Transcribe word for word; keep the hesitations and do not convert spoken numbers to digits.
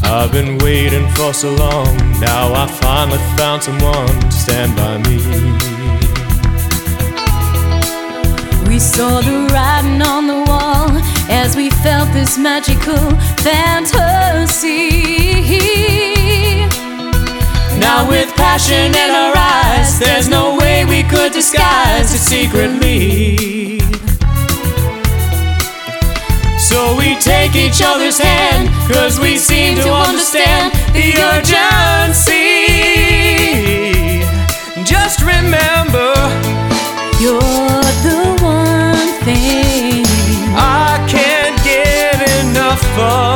I've been waiting for so long. Now I finally found someone to stand by me. We saw the writing on the wall as we felt this magical fantasy. Now with passion in our eyes, there's no way we could disguise it secretly. So we take each other's hand, 'cause we seem to understand the urgency. Just remember, you're the one thing I can't get enough of.